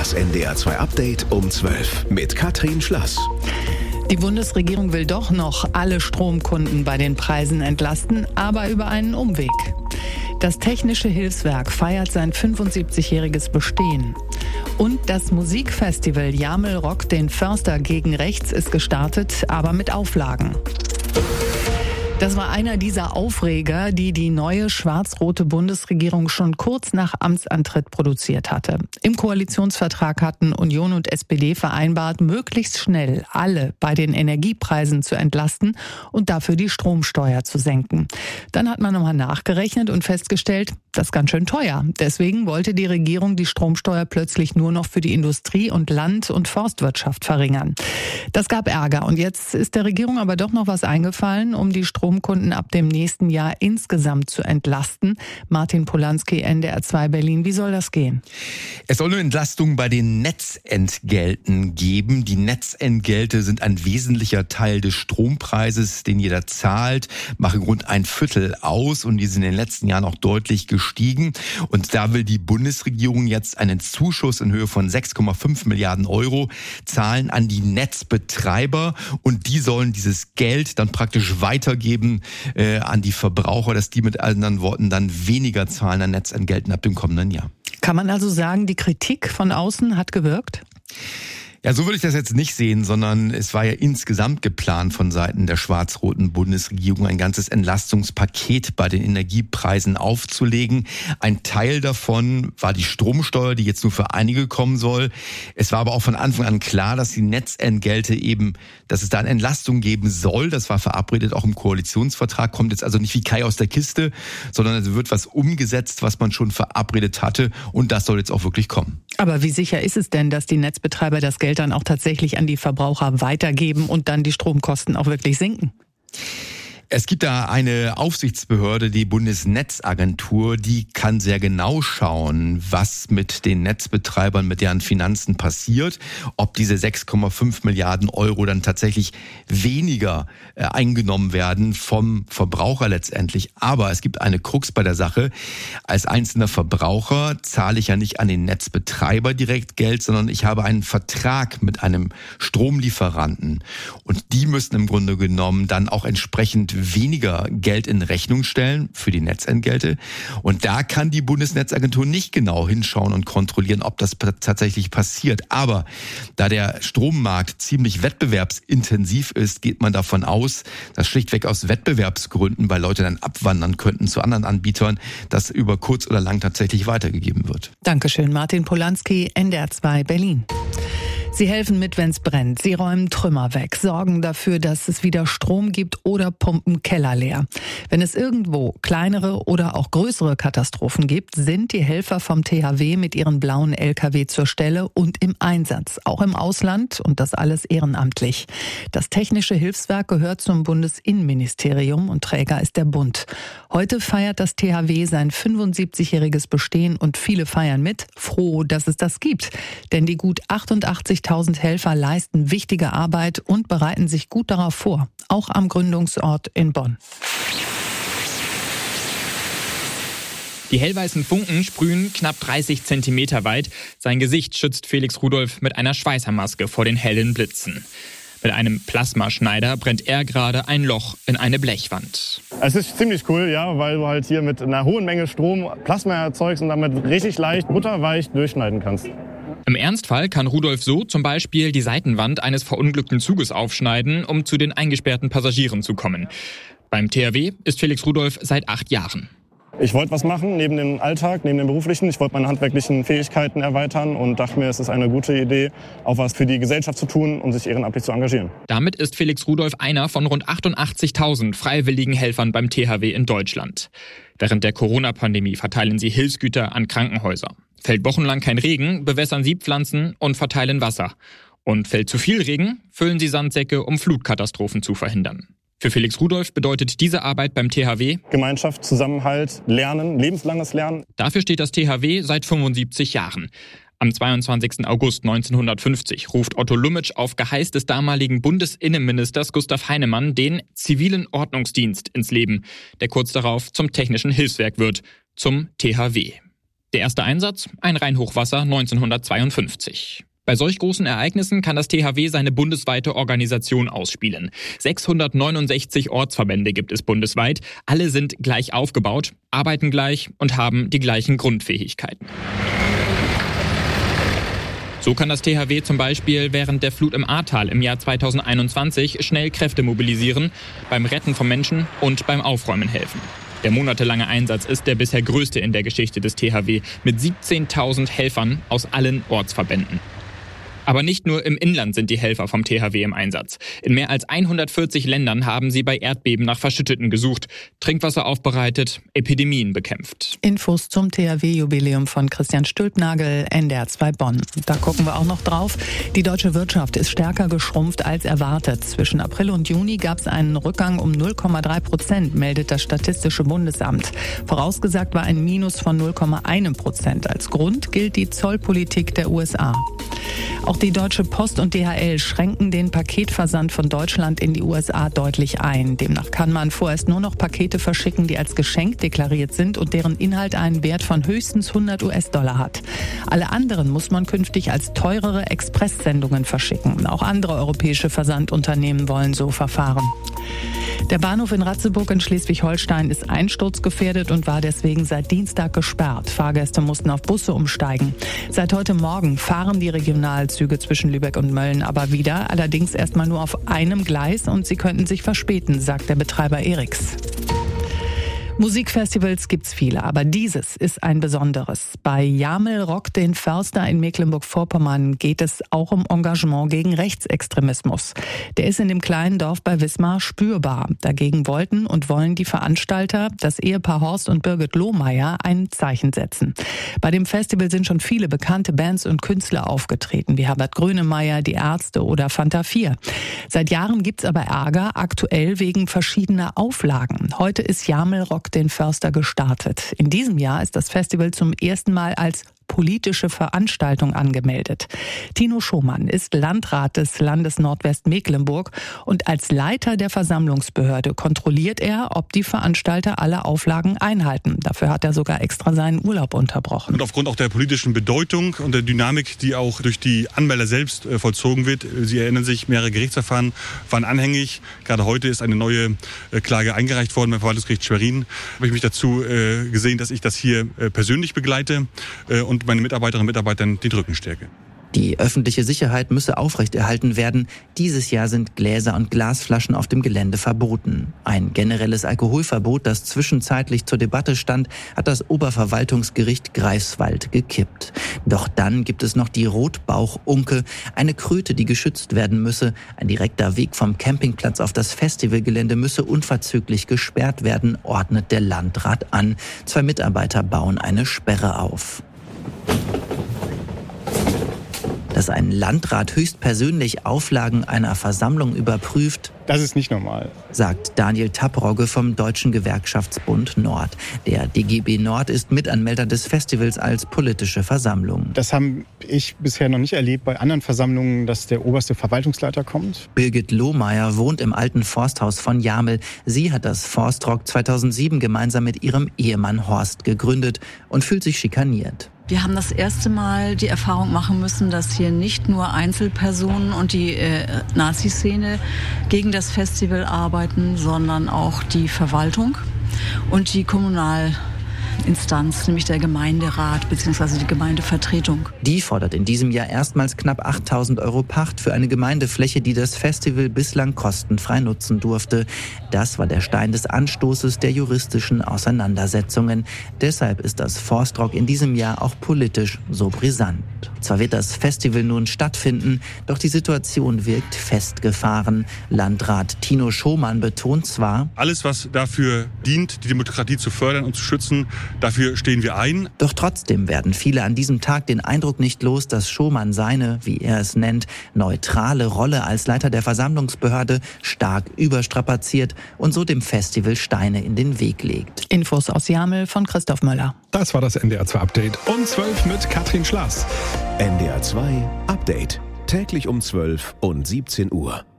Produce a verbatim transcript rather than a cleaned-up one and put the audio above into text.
Das N D R zwei Update um zwölf mit Katrin Schlass. Die Bundesregierung will doch noch alle Stromkunden bei den Preisen entlasten, aber über einen Umweg. Das Technische Hilfswerk feiert sein fünfundsiebzigjähriges Bestehen. Und das Musikfestival Jamel rockt den Förster gegen rechts ist gestartet, aber mit Auflagen. Das war einer dieser Aufreger, die die neue schwarz-rote Bundesregierung schon kurz nach Amtsantritt produziert hatte. Im Koalitionsvertrag hatten Union und S P D vereinbart, möglichst schnell alle bei den Energiepreisen zu entlasten und dafür die Stromsteuer zu senken. Dann hat man nochmal nachgerechnet und festgestellt, das ist ganz schön teuer. Deswegen wollte die Regierung die Stromsteuer plötzlich nur noch für die Industrie und Land- und Forstwirtschaft verringern. Das gab Ärger und jetzt ist der Regierung aber doch noch was eingefallen, um die Stromkunden ab dem nächsten Jahr insgesamt zu entlasten. Martin Polanski, N D R zwei Berlin. Wie soll das gehen? Es soll eine Entlastung bei den Netzentgelten geben. Die Netzentgelte sind ein wesentlicher Teil des Strompreises, den jeder zahlt, machen rund ein Viertel aus und die sind in den letzten Jahren auch deutlich gestiegen. Und da will die Bundesregierung jetzt einen Zuschuss in Höhe von sechs Komma fünf Milliarden Euro zahlen an die Netzbetreiber und die sollen dieses Geld dann praktisch weitergeben äh, an die Verbraucher, dass die mit anderen Worten dann weniger zahlen an Netzentgelten ab dem kommenden Jahr. Kann man also sagen, die Kritik von außen hat gewirkt? Ja, so würde ich das jetzt nicht sehen, sondern es war ja insgesamt geplant von Seiten der schwarz-roten Bundesregierung, ein ganzes Entlastungspaket bei den Energiepreisen aufzulegen. Ein Teil davon war die Stromsteuer, die jetzt nur für einige kommen soll. Es war aber auch von Anfang an klar, dass die Netzentgelte eben, dass es da eine Entlastung geben soll. Das war verabredet auch im Koalitionsvertrag, kommt jetzt also nicht wie Kai aus der Kiste, sondern es wird was umgesetzt, was man schon verabredet hatte und das soll jetzt auch wirklich kommen. Aber wie sicher ist es denn, dass die Netzbetreiber das Geld dann auch tatsächlich an die Verbraucher weitergeben und dann die Stromkosten auch wirklich sinken? Es gibt da eine Aufsichtsbehörde, die Bundesnetzagentur, die kann sehr genau schauen, was mit den Netzbetreibern, mit deren Finanzen passiert, ob diese sechs Komma fünf Milliarden Euro dann tatsächlich weniger äh, eingenommen werden vom Verbraucher letztendlich. Aber es gibt eine Krux bei der Sache. Als einzelner Verbraucher zahle ich ja nicht an den Netzbetreiber direkt Geld, sondern ich habe einen Vertrag mit einem Stromlieferanten. Und die müssen im Grunde genommen dann auch entsprechend weniger Geld in Rechnung stellen für die Netzentgelte. Und da kann die Bundesnetzagentur nicht genau hinschauen und kontrollieren, ob das tatsächlich passiert. Aber da der Strommarkt ziemlich wettbewerbsintensiv ist, geht man davon aus, dass schlichtweg aus Wettbewerbsgründen, weil Leute dann abwandern könnten zu anderen Anbietern, das über kurz oder lang tatsächlich weitergegeben wird. Dankeschön, Martin Polanski, N D R zwei Berlin. Sie helfen mit, wenn es brennt. Sie räumen Trümmer weg, sorgen dafür, dass es wieder Strom gibt oder pumpen Keller leer. Wenn es irgendwo kleinere oder auch größere Katastrophen gibt, sind die Helfer vom T H W mit ihren blauen L K W zur Stelle und im Einsatz, auch im Ausland und das alles ehrenamtlich. Das Technische Hilfswerk gehört zum Bundesinnenministerium und Träger ist der Bund. Heute feiert das T H W sein fünfundsiebzigjähriges Bestehen und viele feiern mit, froh, dass es das gibt. Denn die gut achtundachtzigtausend Helfer leisten wichtige Arbeit und bereiten sich gut darauf vor, auch am Gründungsort in Bonn. Die hellweißen Funken sprühen knapp dreißig Zentimeter weit. Sein Gesicht schützt Felix Rudolph mit einer Schweißermaske vor den hellen Blitzen. Mit einem Plasmaschneider brennt er gerade ein Loch in eine Blechwand. Es ist ziemlich cool, ja, weil du halt hier mit einer hohen Menge Strom Plasma erzeugst und damit richtig leicht, butterweich durchschneiden kannst. Im Ernstfall kann Rudolph so zum Beispiel die Seitenwand eines verunglückten Zuges aufschneiden, um zu den eingesperrten Passagieren zu kommen. Beim T H W ist Felix Rudolph seit acht Jahren. Ich wollte was machen neben dem Alltag, neben dem beruflichen. Ich wollte meine handwerklichen Fähigkeiten erweitern und dachte mir, es ist eine gute Idee, auch was für die Gesellschaft zu tun, um sich ehrenamtlich zu engagieren. Damit ist Felix Rudolph einer von rund achtundachtzigtausend freiwilligen Helfern beim T H W in Deutschland. Während der Corona-Pandemie verteilen sie Hilfsgüter an Krankenhäuser. Fällt wochenlang kein Regen, bewässern sie Pflanzen und verteilen Wasser. Und fällt zu viel Regen, füllen sie Sandsäcke, um Flutkatastrophen zu verhindern. Für Felix Rudolph bedeutet diese Arbeit beim T H W Gemeinschaft, Zusammenhalt, Lernen, lebenslanges Lernen. Dafür steht das T H W seit fünfundsiebzig Jahren. Am zweiundzwanzigsten August neunzehnhundertfünfzig ruft Otto Lummitsch auf Geheiß des damaligen Bundesinnenministers Gustav Heinemann den zivilen Ordnungsdienst ins Leben, der kurz darauf zum Technischen Hilfswerk wird, zum T H W. Der erste Einsatz? Ein Rheinhochwasser neunzehnhundertzweiundfünfzig. Bei solch großen Ereignissen kann das T H W seine bundesweite Organisation ausspielen. sechshundertneunundsechzig Ortsverbände gibt es bundesweit. Alle sind gleich aufgebaut, arbeiten gleich und haben die gleichen Grundfähigkeiten. So kann das T H W zum Beispiel während der Flut im Ahrtal im Jahr zweitausendeinundzwanzig schnell Kräfte mobilisieren, beim Retten von Menschen und beim Aufräumen helfen. Der monatelange Einsatz ist der bisher größte in der Geschichte des T H W mit siebzehntausend Helfern aus allen Ortsverbänden. Aber nicht nur im Inland sind die Helfer vom T H W im Einsatz. In mehr als hundertvierzig Ländern haben sie bei Erdbeben nach Verschütteten gesucht, Trinkwasser aufbereitet, Epidemien bekämpft. Infos zum T H W-Jubiläum von Christian Stülpnagel, N D R zwei Bonn. Da gucken wir auch noch drauf. Die deutsche Wirtschaft ist stärker geschrumpft als erwartet. Zwischen April und Juni gab es einen Rückgang um null Komma drei Prozent, meldet das Statistische Bundesamt. Vorausgesagt war ein Minus von null Komma eins Prozent. Als Grund gilt die Zollpolitik der U S A. Auch die Deutsche Post und D H L schränken den Paketversand von Deutschland in die U S A deutlich ein. Demnach kann man vorerst nur noch Pakete verschicken, die als Geschenk deklariert sind und deren Inhalt einen Wert von höchstens hundert US-Dollar hat. Alle anderen muss man künftig als teurere Expresssendungen verschicken. Auch andere europäische Versandunternehmen wollen so verfahren. Der Bahnhof in Ratzeburg in Schleswig-Holstein ist einsturzgefährdet und war deswegen seit Dienstag gesperrt. Fahrgäste mussten auf Busse umsteigen. Seit heute Morgen fahren die Regionalzüge zwischen Lübeck und Mölln aber wieder, allerdings erstmal nur auf einem Gleis und sie könnten sich verspäten, sagt der Betreiber Erix. Musikfestivals gibt's viele, aber dieses ist ein besonderes. Bei Jamel Rock den Förster in Mecklenburg-Vorpommern geht es auch um Engagement gegen Rechtsextremismus. Der ist in dem kleinen Dorf bei Wismar spürbar. Dagegen wollten und wollen die Veranstalter, das Ehepaar Horst und Birgit Lohmeier, ein Zeichen setzen. Bei dem Festival sind schon viele bekannte Bands und Künstler aufgetreten, wie Herbert Grönemeyer, die Ärzte oder Fanta vier. Seit Jahren gibt's aber Ärger, aktuell wegen verschiedener Auflagen. Heute ist Jamel Rock den Förster gestartet. In diesem Jahr ist das Festival zum ersten Mal als politische Veranstaltung angemeldet. Tino Schomann ist Landrat des Landes Nordwestmecklenburg und als Leiter der Versammlungsbehörde kontrolliert er, ob die Veranstalter alle Auflagen einhalten. Dafür hat er sogar extra seinen Urlaub unterbrochen. Und aufgrund auch der politischen Bedeutung und der Dynamik, die auch durch die Anmelder selbst äh, vollzogen wird, Sie erinnern sich, mehrere Gerichtsverfahren waren anhängig. Gerade heute ist eine neue äh, Klage eingereicht worden beim Verwaltungsgericht Schwerin. Habe ich mich dazu äh, gesehen, dass ich das hier äh, persönlich begleite äh, und und meine Mitarbeiterinnen und Mitarbeitern den Rücken stärke. Die öffentliche Sicherheit müsse aufrechterhalten werden. Dieses Jahr sind Gläser und Glasflaschen auf dem Gelände verboten. Ein generelles Alkoholverbot, das zwischenzeitlich zur Debatte stand, hat das Oberverwaltungsgericht Greifswald gekippt. Doch dann gibt es noch die Rotbauchunke, eine Kröte, die geschützt werden müsse. Ein direkter Weg vom Campingplatz auf das Festivalgelände müsse unverzüglich gesperrt werden, ordnet der Landrat an. Zwei Mitarbeiter bauen eine Sperre auf. Dass ein Landrat höchstpersönlich Auflagen einer Versammlung überprüft, das ist nicht normal, sagt Daniel Tapprogge vom Deutschen Gewerkschaftsbund Nord. Der D G B Nord ist Mitanmelder des Festivals als politische Versammlung. Das habe ich bisher noch nicht erlebt bei anderen Versammlungen, dass der oberste Verwaltungsleiter kommt. Birgit Lohmeier wohnt im alten Forsthaus von Jamel. Sie hat das Forstrock zweitausendsieben gemeinsam mit ihrem Ehemann Horst gegründet und fühlt sich schikaniert. Wir haben das erste Mal die Erfahrung machen müssen, dass hier nicht nur Einzelpersonen und die äh, Nazi-Szene gegen das Festival arbeiten, sondern auch die Verwaltung und die Kommunalinstanz, nämlich der Gemeinderat bzw. die Gemeindevertretung. Die fordert in diesem Jahr erstmals knapp achttausend Euro Pacht für eine Gemeindefläche, die das Festival bislang kostenfrei nutzen durfte. Das war der Stein des Anstoßes der juristischen Auseinandersetzungen. Deshalb ist das Forstrock in diesem Jahr auch politisch so brisant. Zwar wird das Festival nun stattfinden, doch die Situation wirkt festgefahren. Landrat Tino Schomann betont zwar: Alles, was dafür dient, die Demokratie zu fördern und zu schützen, dafür stehen wir ein. Doch trotzdem werden viele an diesem Tag den Eindruck nicht los, dass Schomann seine, wie er es nennt, neutrale Rolle als Leiter der Versammlungsbehörde stark überstrapaziert und so dem Festival Steine in den Weg legt. Infos aus Jamel von Christoph Möller. Das war das N D R zwei Update um zwölf mit Katrin Schlaß. N D R zwei Update. Täglich um zwölf und siebzehn Uhr.